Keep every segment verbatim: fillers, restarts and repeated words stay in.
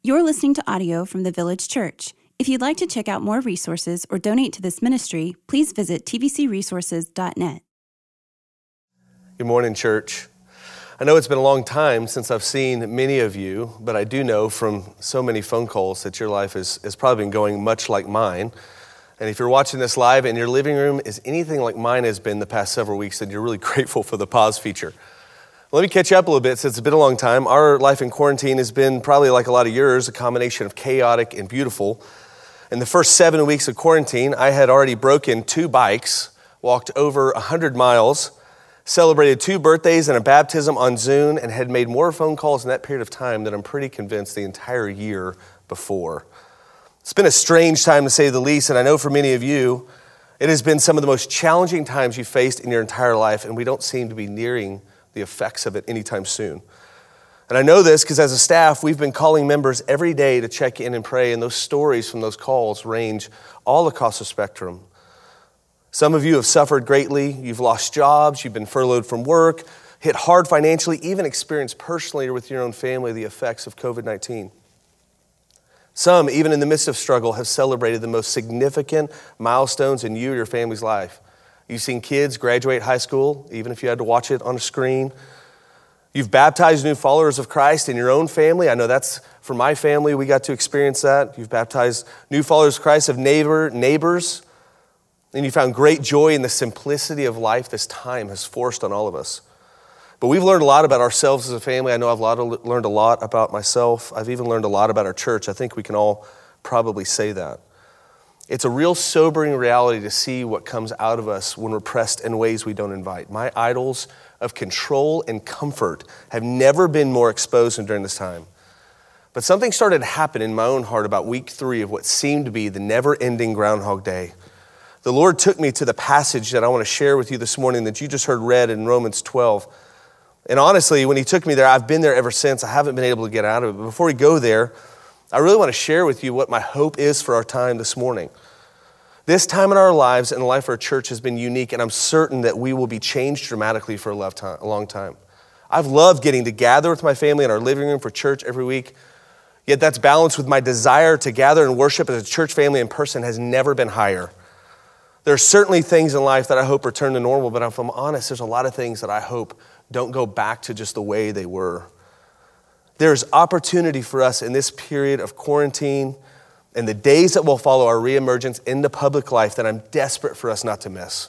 You're listening to audio from the Village Church. If you'd like to check out more resources or donate to this ministry, please visit t v c resources dot net. Good morning, church. I know it's been a long time since I've seen many of you, but I do know from so many phone calls that your life is, has probably been going much like mine. And if you're watching this live and your living room is anything like mine has been the past several weeks, then you're really grateful for the pause feature. Let me catch you up a little bit since it's been a long time. Our life in quarantine has been probably like a lot of yours, a combination of chaotic and beautiful. In the first seven weeks of quarantine, I had already broken two bikes, walked over one hundred miles, celebrated two birthdays and a baptism on Zoom, and had made more phone calls in that period of time than I'm pretty convinced the entire year before. It's been a strange time to say the least, and I know for many of you, it has been some of the most challenging times you've faced in your entire life, and we don't seem to be nearing the effects of it anytime soon. And I know this because as a staff, we've been calling members every day to check in and pray, and those stories from those calls range all across the spectrum. Some of you have suffered greatly. You've lost jobs, you've been furloughed from work, hit hard financially, even experienced personally or with your own family the effects of covid nineteen. Some, even in the midst of struggle, have celebrated the most significant milestones in you or your family's life. You've seen kids graduate high school, even if you had to watch it on a screen. You've baptized new followers of Christ in your own family. I know that's for my family. We got to experience that. You've baptized new followers of Christ of neighbor neighbors. And you found great joy in the simplicity of life this time has forced on all of us. But we've learned a lot about ourselves as a family. I know I've learned a lot about myself. I've even learned a lot about our church. I think we can all probably say that. It's a real sobering reality to see what comes out of us when we're pressed in ways we don't invite. My idols of control and comfort have never been more exposed than during this time. But something started to happen in my own heart about week three of what seemed to be the never-ending Groundhog Day. The Lord took me to the passage that I want to share with you this morning that you just heard read in Romans twelve. And honestly, when he took me there, I've been there ever since. I haven't been able to get out of it. But before we go there, I really want to share with you what my hope is for our time this morning. This time in our lives and the life of our church has been unique, and I'm certain that we will be changed dramatically for a long time. I've loved getting to gather with my family in our living room for church every week, yet that's balanced with my desire to gather and worship as a church family in person has never been higher. There are certainly things in life that I hope return to normal, but if I'm honest, there's a lot of things that I hope don't go back to just the way they were. There's opportunity for us in this period of quarantine and the days that will follow our reemergence into public life that I'm desperate for us not to miss.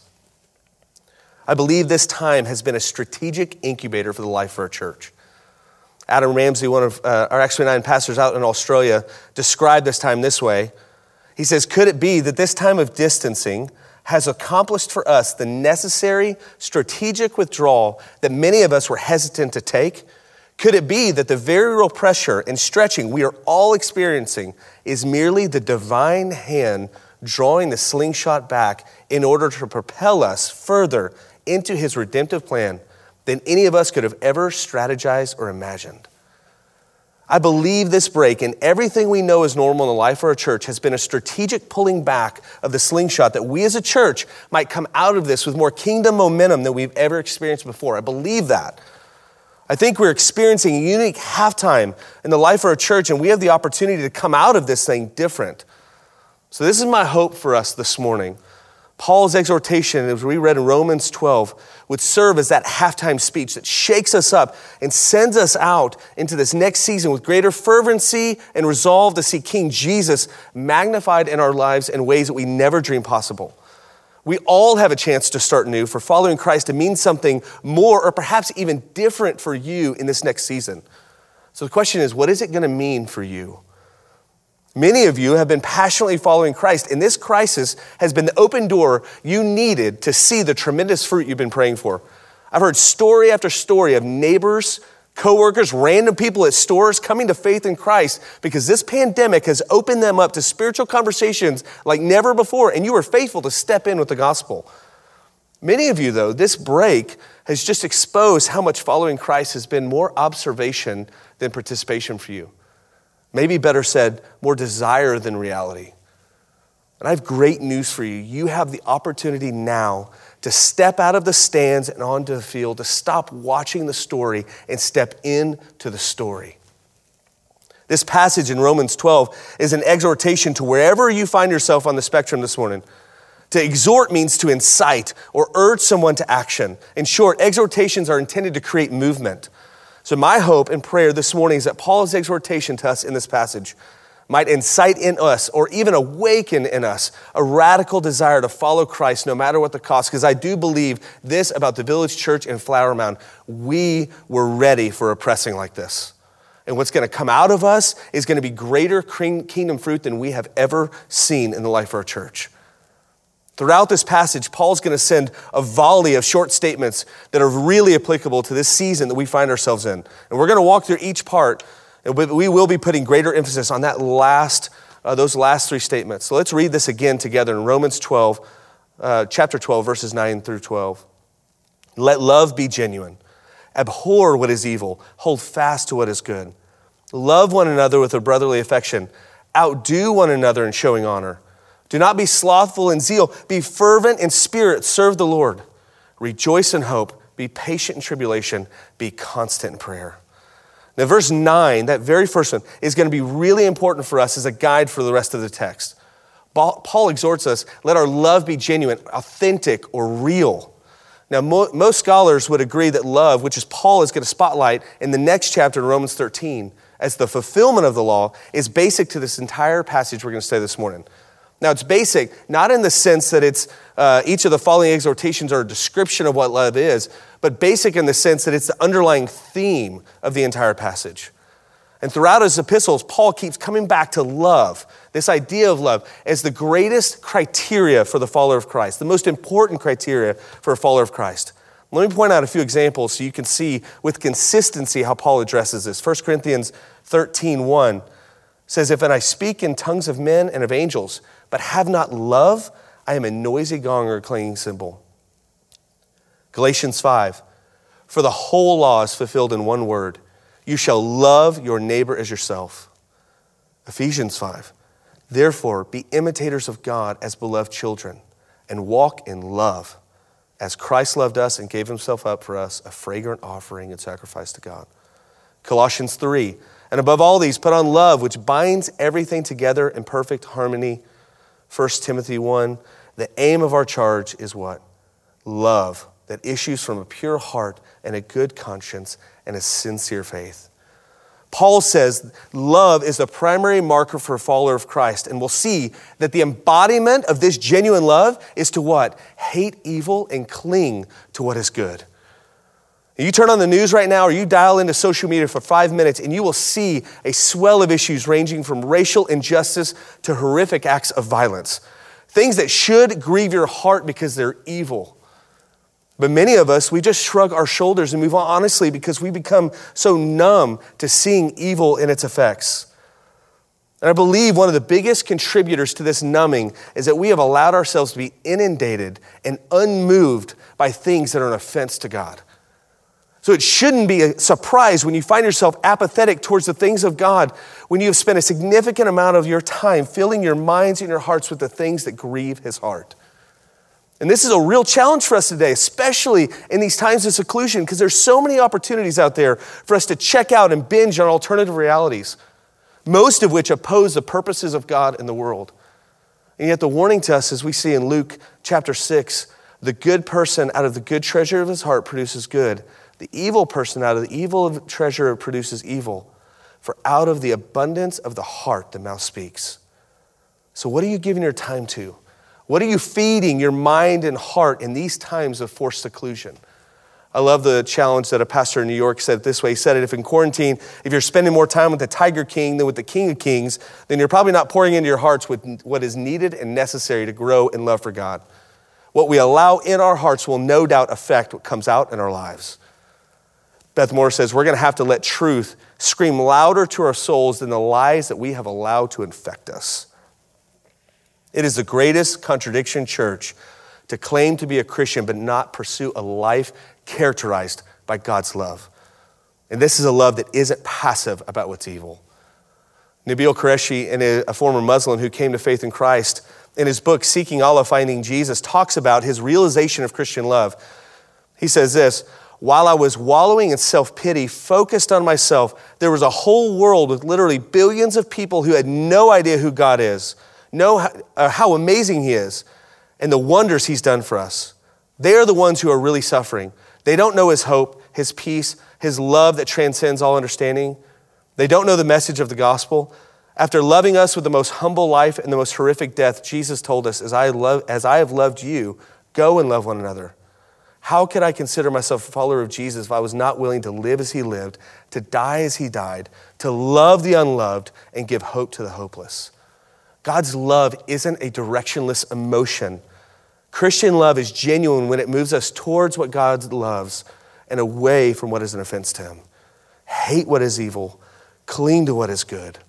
I believe this time has been a strategic incubator for the life of our church. Adam Ramsey, one of uh, our X twenty-nine pastors out in Australia, described this time this way. He says, could it be that this time of distancing has accomplished for us the necessary strategic withdrawal that many of us were hesitant to take? Could it be that the very real pressure and stretching we are all experiencing is merely the divine hand drawing the slingshot back in order to propel us further into his redemptive plan than any of us could have ever strategized or imagined? I believe this break and everything we know is normal in the life of our church has been a strategic pulling back of the slingshot that we as a church might come out of this with more kingdom momentum than we've ever experienced before. I believe that. I think we're experiencing a unique halftime in the life of our church, and we have the opportunity to come out of this thing different. So this is my hope for us this morning. Paul's exhortation, as we read in Romans twelve, would serve as that halftime speech that shakes us up and sends us out into this next season with greater fervency and resolve to see King Jesus magnified in our lives in ways that we never dreamed possible. We all have a chance to start new, for following Christ to mean something more or perhaps even different for you in this next season. So the question is, what is it going to mean for you? Many of you have been passionately following Christ, and this crisis has been the open door you needed to see the tremendous fruit you've been praying for. I've heard story after story of neighbors, coworkers, random people at stores coming to faith in Christ because this pandemic has opened them up to spiritual conversations like never before, and you were faithful to step in with the gospel. Many of you, though, this break has just exposed how much following Christ has been more observation than participation for you. Maybe better said, more desire than reality. And I have great news for you. You have the opportunity now to step out of the stands and onto the field, to stop watching the story and step into the story. This passage in Romans twelve is an exhortation to wherever you find yourself on the spectrum this morning. To exhort means to incite or urge someone to action. In short, exhortations are intended to create movement. So my hope and prayer this morning is that Paul's exhortation to us in this passage might incite in us or even awaken in us a radical desire to follow Christ no matter what the cost. Because I do believe this about the Village Church in Flower Mound. We were ready for a pressing like this. And what's going to come out of us is going to be greater kingdom fruit than we have ever seen in the life of our church. Throughout this passage, Paul's going to send a volley of short statements that are really applicable to this season that we find ourselves in. And we're going to walk through each part, and we will be putting greater emphasis on that last, uh, those last three statements. So let's read this again together in Romans twelve, uh, chapter twelve, verses nine through twelve. Let love be genuine. Abhor what is evil. Hold fast to what is good. Love one another with a brotherly affection. Outdo one another in showing honor. Do not be slothful in zeal. Be fervent in spirit. Serve the Lord. Rejoice in hope. Be patient in tribulation. Be constant in prayer. Now, verse nine, that very first one, is going to be really important for us as a guide for the rest of the text. Paul exhorts us, let our love be genuine, authentic, or real. Now, mo- most scholars would agree that love, which is Paul is going to spotlight in the next chapter in Romans thirteen, as the fulfillment of the law, is basic to this entire passage we're going to study this morning. Now, it's basic, not in the sense that it's uh, each of the following exhortations are a description of what love is, but basic in the sense that it's the underlying theme of the entire passage. And throughout his epistles, Paul keeps coming back to love, this idea of love, as the greatest criteria for the follower of Christ, the most important criteria for a follower of Christ. Let me point out a few examples so you can see with consistency how Paul addresses this. First Corinthians thirteen one says, if I speak in tongues of men and of angels, but have not love, I am a noisy gong or a clanging cymbal. Galatians five, for the whole law is fulfilled in one word. You shall love your neighbor as yourself. Ephesians five, therefore be imitators of God as beloved children and walk in love as Christ loved us and gave himself up for us, a fragrant offering and sacrifice to God. Colossians three, and above all these, put on love, which binds everything together in perfect harmony. First Timothy one, the aim of our charge is what? Love that issues from a pure heart and a good conscience and a sincere faith. Paul says love is the primary marker for a follower of Christ. And we'll see that the embodiment of this genuine love is to what? Hate evil and cling to what is good. You turn on the news right now or you dial into social media for five minutes and you will see a swell of issues ranging from racial injustice to horrific acts of violence. Things that should grieve your heart because they're evil. But many of us, we just shrug our shoulders and move on honestly because we become so numb to seeing evil in its effects. And I believe one of the biggest contributors to this numbing is that we have allowed ourselves to be inundated and unmoved by things that are an offense to God. So it shouldn't be a surprise when you find yourself apathetic towards the things of God, when you have spent a significant amount of your time filling your minds and your hearts with the things that grieve his heart. And this is a real challenge for us today, especially in these times of seclusion, because there's so many opportunities out there for us to check out and binge on alternative realities, most of which oppose the purposes of God in the world. And yet the warning to us, as we see in Luke chapter six, the good person out of the good treasure of his heart produces good. The evil person out of the evil treasure produces evil. For out of the abundance of the heart, the mouth speaks. So what are you giving your time to? What are you feeding your mind and heart in these times of forced seclusion? I love the challenge that a pastor in New York said it this way. He said it, if in quarantine, if you're spending more time with the Tiger King than with the King of Kings, then you're probably not pouring into your hearts with what is needed and necessary to grow in love for God. What we allow in our hearts will no doubt affect what comes out in our lives. Beth Moore says, we're going to have to let truth scream louder to our souls than the lies that we have allowed to infect us. It is the greatest contradiction, church, to claim to be a Christian but not pursue a life characterized by God's love. And this is a love that isn't passive about what's evil. Nabil Qureshi, a former Muslim who came to faith in Christ, in his book, Seeking Allah, Finding Jesus, talks about his realization of Christian love. He says this, while I was wallowing in self-pity, focused on myself, there was a whole world with literally billions of people who had no idea who God is, know how, uh, how amazing he is, and the wonders he's done for us. They are the ones who are really suffering. They don't know his hope, his peace, his love that transcends all understanding. They don't know the message of the gospel. After loving us with the most humble life and the most horrific death, Jesus told us, as I love, as I have loved you, go and love one another. How could I consider myself a follower of Jesus if I was not willing to live as he lived, to die as he died, to love the unloved, and give hope to the hopeless? God's love isn't a directionless emotion. Christian love is genuine when it moves us towards what God loves and away from what is an offense to him. Hate what is evil, cling to what is good.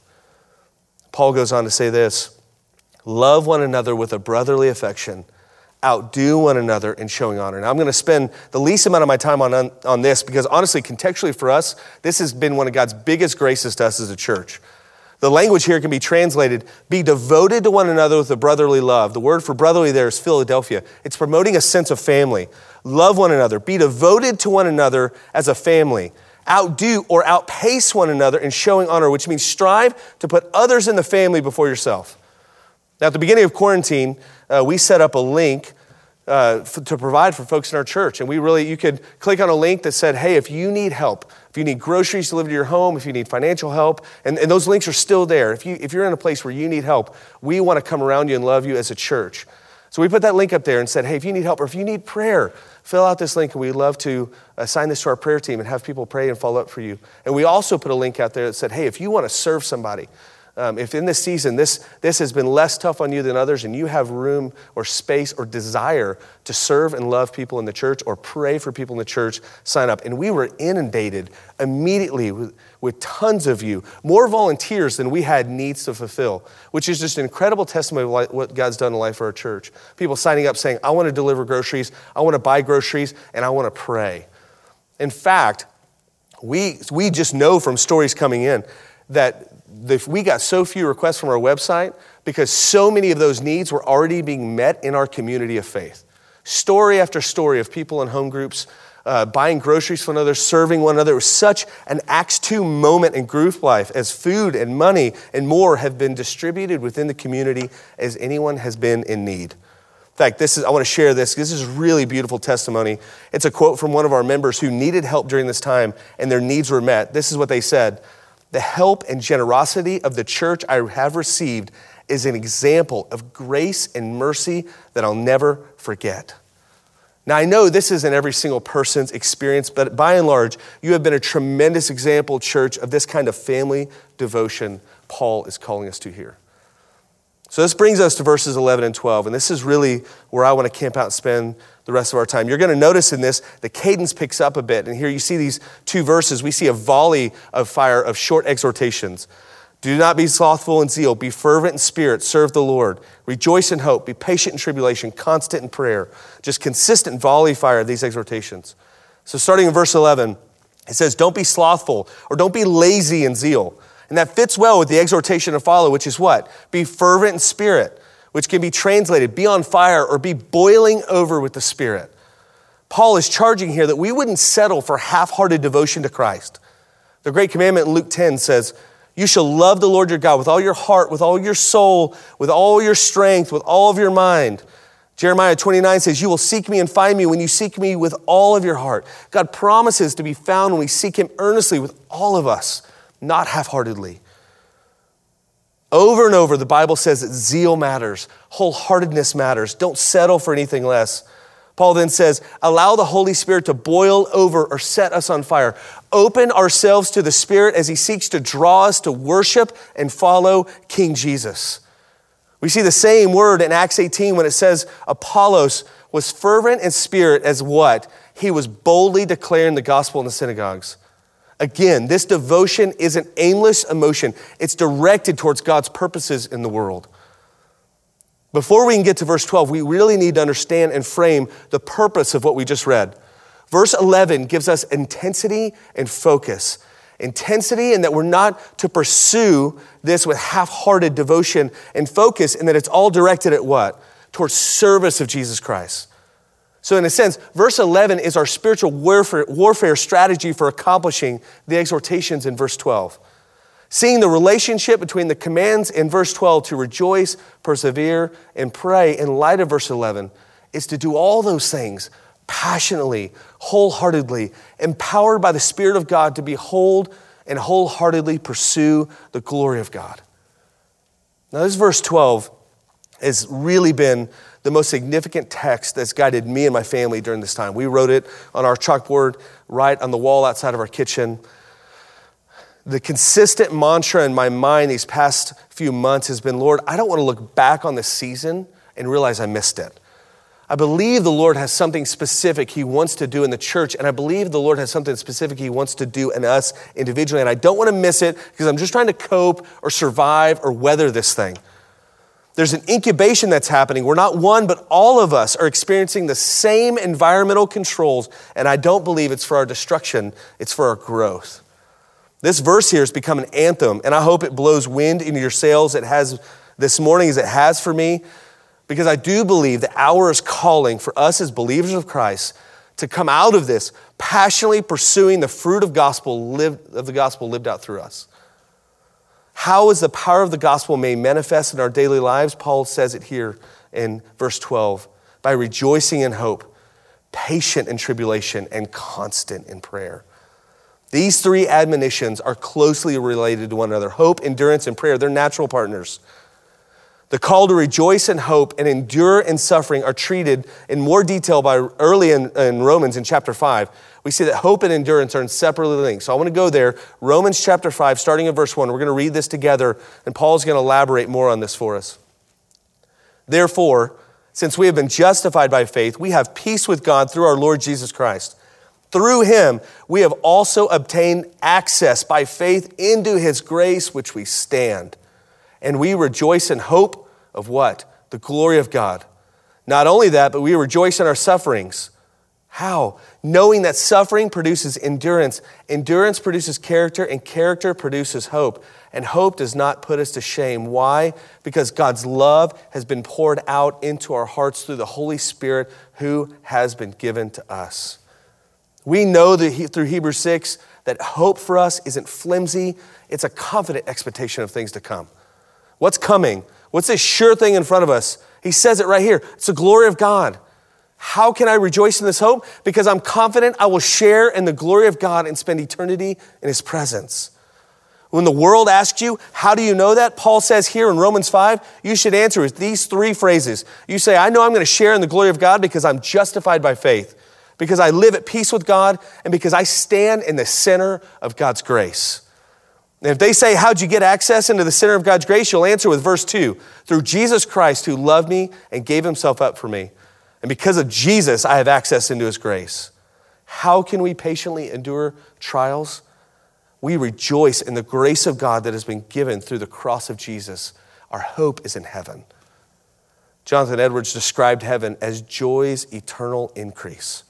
Paul goes on to say this, love one another with a brotherly affection, outdo one another in showing honor. Now I'm going to spend the least amount of my time on, on, on this because honestly, contextually for us, this has been one of God's biggest graces to us as a church. The language here can be translated, be devoted to one another with a brotherly love. The word for brotherly there is Philadelphia. It's promoting a sense of family. Love one another. Be devoted to one another as a family. Outdo or outpace one another in showing honor, which means strive to put others in the family before yourself. Now, at the beginning of quarantine, uh, we set up a link uh, f- to provide for folks in our church. And we really, you could click on a link that said, hey, if you need help, if you need groceries delivered to your home, if you need financial help, and, and those links are still there. If, you, if you're in a place where you need help, we want to come around you and love you as a church. So we put that link up there and said, hey, if you need help or if you need prayer, fill out this link and we'd love to assign this to our prayer team and have people pray and follow up for you. And we also put a link out there that said, hey, if you want to serve somebody, Um, if in this season this, this has been less tough on you than others and you have room or space or desire to serve and love people in the church or pray for people in the church, sign up. And we were inundated immediately with, with tons of you, more volunteers than we had needs to fulfill, which is just an incredible testimony of what God's done in life for our church. People signing up saying, I want to deliver groceries, I want to buy groceries, and I want to pray. In fact, we we just know from stories coming in that if we got so few requests from our website because so many of those needs were already being met in our community of faith. Story after story of people in home groups uh, buying groceries for one another, serving one another. It was such an Acts two moment in group life as food and money and more have been distributed within the community as anyone has been in need. In fact, this is I want to share this. This is a really beautiful testimony. It's a quote from one of our members who needed help during this time and their needs were met. This is what they said. The help and generosity of the church I have received is an example of grace and mercy that I'll never forget. Now, I know this isn't every single person's experience, but by and large, you have been a tremendous example, church, of this kind of family devotion Paul is calling us to here. So this brings us to verses eleven and twelve, and this is really where I want to camp out and spend the rest of our time. You're going to notice in this, the cadence picks up a bit, and here you see these two verses. We see a volley of fire of short exhortations. Do not be slothful in zeal, be fervent in spirit, serve the Lord. Rejoice in hope, be patient in tribulation, constant in prayer. Just consistent volley fire of these exhortations. So starting in verse eleven, it says, don't be slothful, or don't be lazy in zeal. And that fits well with the exhortation to follow, which is what? Be fervent in spirit, which can be translated, be on fire or be boiling over with the Spirit. Paul is charging here that we wouldn't settle for half-hearted devotion to Christ. The great commandment in Luke ten says, you shall love the Lord your God with all your heart, with all your soul, with all your strength, with all of your mind. Jeremiah twenty-nine says, you will seek me and find me when you seek me with all of your heart. God promises to be found when we seek him earnestly with all of us, not half-heartedly. Over and over, the Bible says that zeal matters, wholeheartedness matters. Don't settle for anything less. Paul then says, allow the Holy Spirit to boil over or set us on fire. Open ourselves to the Spirit as he seeks to draw us to worship and follow King Jesus. We see the same word in Acts eighteen when it says Apollos was fervent in spirit as what? He was boldly declaring the gospel in the synagogues. Again, this devotion isn't aimless emotion. It's directed towards God's purposes in the world. Before we can get to verse twelve, we really need to understand and frame the purpose of what we just read. Verse eleven gives us intensity and focus. Intensity in that we're not to pursue this with half-hearted devotion and focus, and that it's all directed at what? Towards service of Jesus Christ. So in a sense, verse eleven is our spiritual warfare, warfare strategy for accomplishing the exhortations in verse twelve. Seeing the relationship between the commands in verse twelve to rejoice, persevere, and pray in light of verse eleven is to do all those things passionately, wholeheartedly, empowered by the Spirit of God to behold and wholeheartedly pursue the glory of God. Now this verse twelve has really been the most significant text that's guided me and my family during this time. We wrote it on our chalkboard right on the wall outside of our kitchen. The consistent mantra in my mind these past few months has been, Lord, I don't want to look back on this season and realize I missed it. I believe the Lord has something specific he wants to do in the church, and I believe the Lord has something specific he wants to do in us individually, and I don't want to miss it because I'm just trying to cope or survive or weather this thing. There's an incubation that's happening where not one, but all of us are experiencing the same environmental controls, and I don't believe it's for our destruction, it's for our growth. This verse here has become an anthem, and I hope it blows wind into your sails. It has this morning as it has for me, because I do believe the hour is calling for us as believers of Christ to come out of this passionately pursuing the fruit of gospel lived, of the gospel lived out through us. How is the power of the gospel made manifest in our daily lives? Paul says it here in verse twelve, by rejoicing in hope, patient in tribulation, and constant in prayer. These three admonitions are closely related to one another. Hope, endurance, and prayer, they're natural partners. The call to rejoice in hope and endure in suffering are treated in more detail by early in, in Romans in chapter five. We see that hope and endurance are inseparably linked. So I want to go there. Romans chapter five, starting in verse one. We're going to read this together, and Paul's going to elaborate more on this for us. Therefore, since we have been justified by faith, we have peace with God through our Lord Jesus Christ. Through him, we have also obtained access by faith into his grace, which we stand. And we rejoice in hope of what? The glory of God. Not only that, but we rejoice in our sufferings. How? Knowing that suffering produces endurance. Endurance produces character, and character produces hope. And hope does not put us to shame. Why? Because God's love has been poured out into our hearts through the Holy Spirit who has been given to us. We know that he, through Hebrews six that hope for us isn't flimsy. It's a confident expectation of things to come. What's coming? What's this sure thing in front of us? He says it right here. It's the glory of God. How can I rejoice in this hope? Because I'm confident I will share in the glory of God and spend eternity in his presence. When the world asks you, how do you know that? Paul says here in Romans five, you should answer with these three phrases. You say, I know I'm going to share in the glory of God because I'm justified by faith, because I live at peace with God, and because I stand in the center of God's grace. And if they say, how'd you get access into the center of God's grace? You'll answer with verse two, through Jesus Christ who loved me and gave himself up for me. And because of Jesus, I have access into his grace. How can we patiently endure trials? We rejoice in the grace of God that has been given through the cross of Jesus. Our hope is in heaven. Jonathan Edwards described heaven as joy's eternal increase.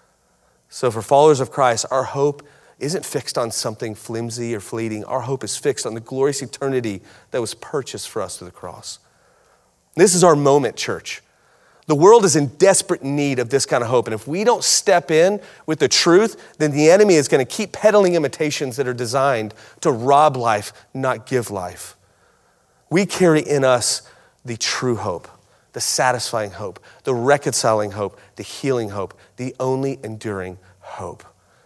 So for followers of Christ, our hope isn't fixed on something flimsy or fleeting. Our hope is fixed on the glorious eternity that was purchased for us through the cross. This is our moment, church. The world is in desperate need of this kind of hope. And if we don't step in with the truth, then the enemy is going to keep peddling imitations that are designed to rob life, not give life. We carry in us the true hope, the satisfying hope, the reconciling hope, the healing hope, the only enduring hope.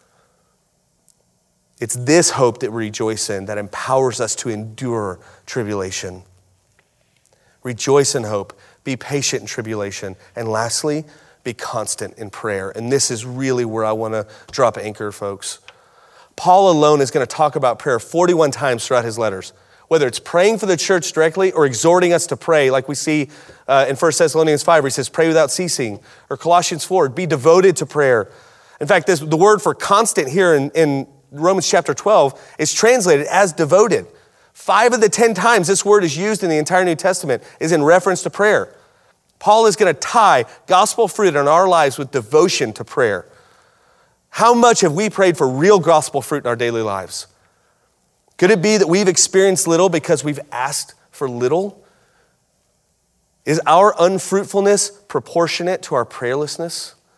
It's this hope that we rejoice in that empowers us to endure tribulation. Rejoice in hope. Be patient in tribulation. And lastly, be constant in prayer. And this is really where I want to drop anchor, folks. Paul alone is going to talk about prayer forty-one times throughout his letters. Whether it's praying for the church directly or exhorting us to pray, like we see uh, in First Thessalonians five, where he says, pray without ceasing. Or Colossians four, be devoted to prayer. In fact, this, the word for constant here in, in Romans chapter twelve is translated as devoted. Five of the ten times this word is used in the entire New Testament is in reference to prayer. Paul is going to tie gospel fruit in our lives with devotion to prayer. How much have we prayed for real gospel fruit in our daily lives? Could it be that we've experienced little because we've asked for little? Is our unfruitfulness proportionate to our prayerlessness?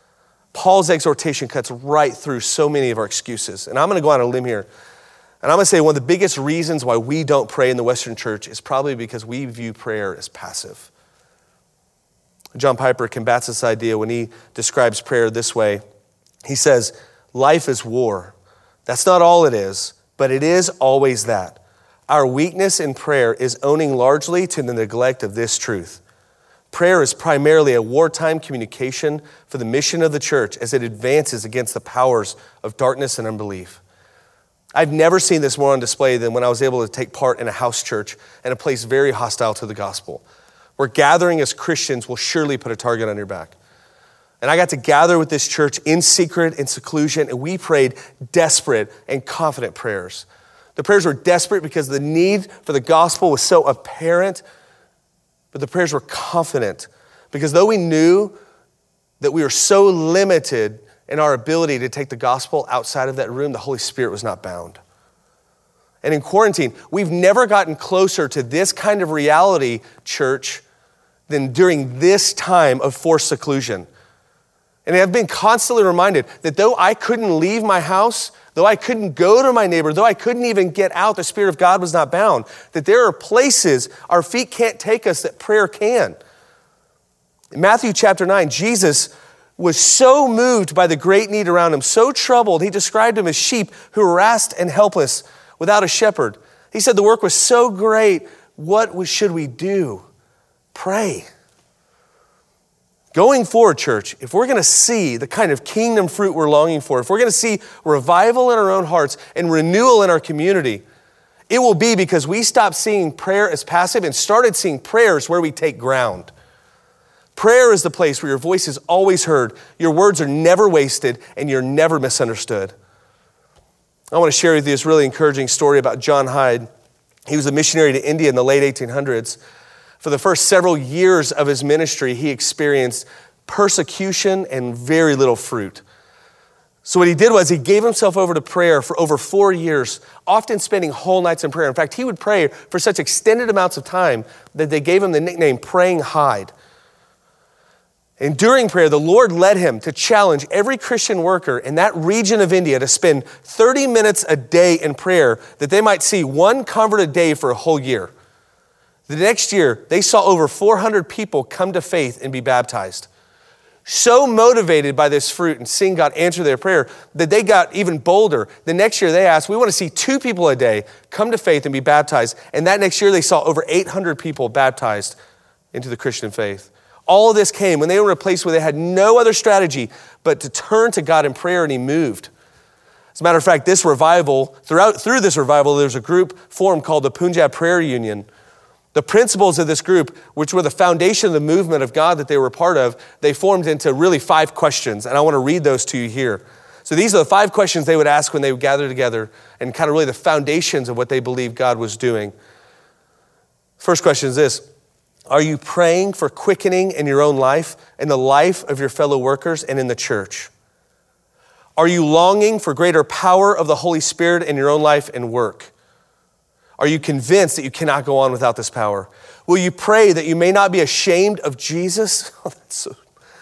Paul's exhortation cuts right through so many of our excuses. And I'm going to go on a limb here. And I'm going to say one of the biggest reasons why we don't pray in the Western church is probably because we view prayer as passive. John Piper combats this idea when he describes prayer this way. He says, life is war. That's not all it is, but it is always that. Our weakness in prayer is owning largely to the neglect of this truth. Prayer is primarily a wartime communication for the mission of the church as it advances against the powers of darkness and unbelief. I've never seen this more on display than when I was able to take part in a house church in a place very hostile to the gospel, where gathering as Christians will surely put a target on your back. And I got to gather with this church in secret, in seclusion, and we prayed desperate and confident prayers. The prayers were desperate because the need for the gospel was so apparent, but the prayers were confident because though we knew that we were so limited in our ability to take the gospel outside of that room, the Holy Spirit was not bound. And in quarantine, we've never gotten closer to this kind of reality, church, than during this time of forced seclusion. And I've been constantly reminded that though I couldn't leave my house, though I couldn't go to my neighbor, though I couldn't even get out, the Spirit of God was not bound, that there are places our feet can't take us that prayer can. In Matthew chapter nine, Jesus was so moved by the great need around him, so troubled, he described him as sheep who were harassed and helpless without a shepherd. He said the work was so great, what should we do? Pray. Going forward, church, if we're going to see the kind of kingdom fruit we're longing for, if we're going to see revival in our own hearts and renewal in our community, it will be because we stopped seeing prayer as passive and started seeing prayers where we take ground. Prayer is the place where your voice is always heard, your words are never wasted, and you're never misunderstood. I want to share with you this really encouraging story about John Hyde. He was a missionary to India in the late eighteen hundreds. For the first several years of his ministry, he experienced persecution and very little fruit. So what he did was he gave himself over to prayer for over four years, often spending whole nights in prayer. In fact, he would pray for such extended amounts of time that they gave him the nickname Praying Hyde. And during prayer, the Lord led him to challenge every Christian worker in that region of India to spend thirty minutes a day in prayer that they might see one convert a day for a whole year. The next year, they saw over four hundred people come to faith and be baptized. So motivated by this fruit and seeing God answer their prayer that they got even bolder. The next year they asked, we want to see two people a day come to faith and be baptized. And that next year they saw over eight hundred people baptized into the Christian faith. All of this came when they were in a place where they had no other strategy but to turn to God in prayer, and he moved. As a matter of fact, this revival, throughout through this revival, there's a group formed called the Punjab Prayer Union. The principles of this group, which were the foundation of the movement of God that they were part of, they formed into really five questions, and I want to read those to you here. So these are the five questions they would ask when they would gather together and kind of really the foundations of what they believed God was doing. First question is this: are you praying for quickening in your own life, in the life of your fellow workers, and in the church? Are you longing for greater power of the Holy Spirit in your own life and work? Are you convinced that you cannot go on without this power? Will you pray that you may not be ashamed of Jesus? Oh, that's so...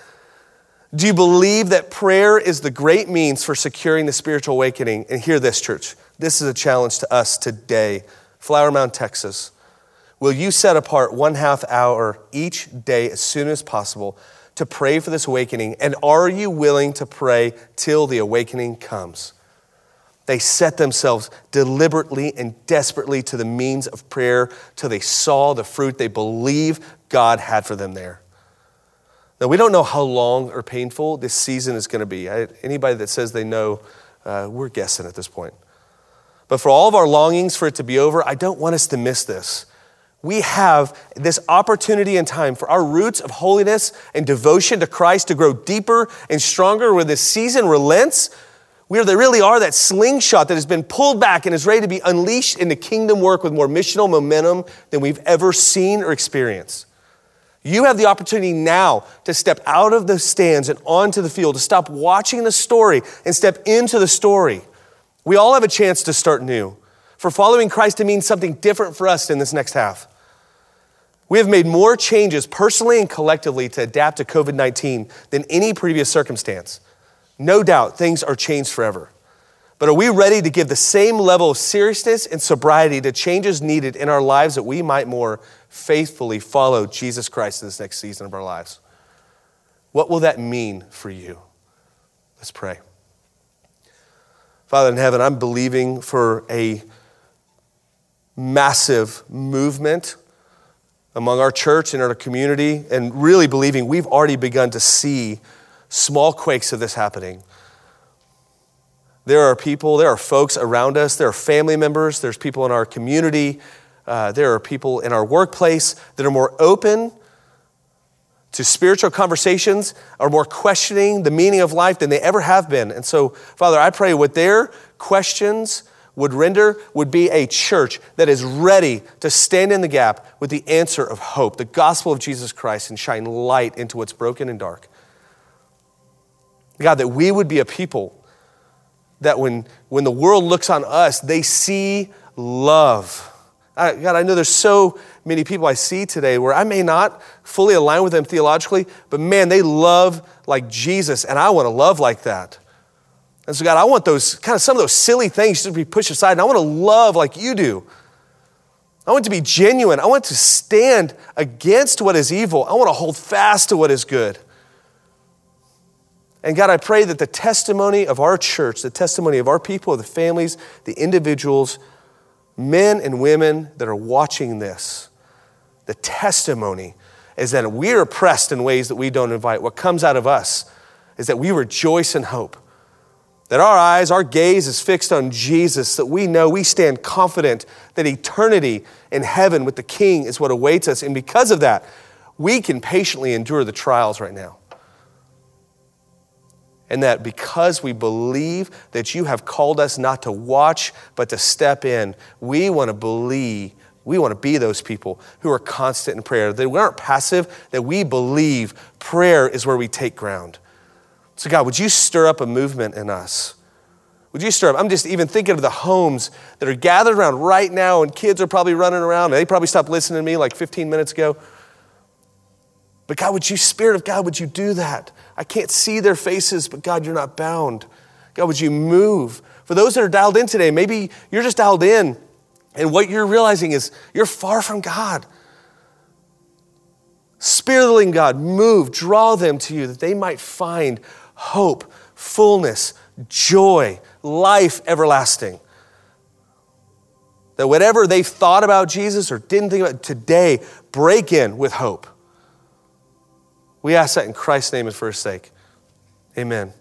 Do you believe that prayer is the great means for securing the spiritual awakening? And hear this, church. This is a challenge to us today. Flower Mound, Texas. Will you set apart one half hour each day as soon as possible to pray for this awakening? And are you willing to pray till the awakening comes? They set themselves deliberately and desperately to the means of prayer till they saw the fruit they believe God had for them there. Now, we don't know how long or painful this season is going to be. I, anybody that says they know, uh, we're guessing at this point. But for all of our longings for it to be over, I don't want us to miss this. We have this opportunity and time for our roots of holiness and devotion to Christ to grow deeper and stronger. When this season relents, we are, they really are that slingshot that has been pulled back and is ready to be unleashed into kingdom work with more missional momentum than we've ever seen or experienced. You have the opportunity now to step out of the stands and onto the field, to stop watching the story and step into the story. We all have a chance to start new. For following Christ to mean something different for us in this next half. We have made more changes personally and collectively to adapt to covid nineteen than any previous circumstance. no doubt things are changed forever. But are we ready to give the same level of seriousness and sobriety to changes needed in our lives that we might more faithfully follow Jesus Christ in this next season of our lives? What will that mean for you? Let's pray. Father in heaven, I'm believing for a massive movement among our church and our community, and really believing we've already begun to see small quakes of this happening. There are people, there are folks around us, there are family members, there's people in our community, uh, there are people in our workplace that are more open to spiritual conversations, are more questioning the meaning of life than they ever have been. And so, Father, I pray what their questions would render would be a church that is ready to stand in the gap with the answer of hope, the gospel of Jesus Christ, and shine light into what's broken and dark. God, that we would be a people that when, when the world looks on us, they see love. I, God, I know there's so many people I see today where I may not fully align with them theologically, but man, they love like Jesus, and I want to love like that. And so God, I want those, kind of some of those silly things to be pushed aside, and I want to love like you do. I want to be genuine. I want to stand against what is evil. I want to hold fast to what is good. And God, I pray that the testimony of our church, the testimony of our people, the families, the individuals, men and women that are watching this, the testimony is that we are oppressed in ways that we don't invite. What comes out of us is that we rejoice in hope. That our eyes, our gaze is fixed on Jesus, that we know we stand confident that eternity in heaven with the King is what awaits us. And because of that, we can patiently endure the trials right now. And that because we believe that you have called us not to watch, but to step in, we want to believe, we want to be those people who are constant in prayer. That we aren't passive, that we believe prayer is where we take ground. So God, would you stir up a movement in us? Would you stir up? I'm just even thinking of the homes that are gathered around right now, and kids are probably running around, and they probably stopped listening to me like fifteen minutes ago. But God, would you, Spirit of God, would you do that? I can't see their faces, but God, you're not bound. God, would you move? For those that are dialed in today, maybe you're just dialed in, and what you're realizing is you're far from God. Spirit of the living God, move, draw them to you that they might find hope, fullness, joy, life everlasting. That whatever they've thought about Jesus or didn't think about today, break in with hope. We ask that in Christ's name and for his sake. Amen.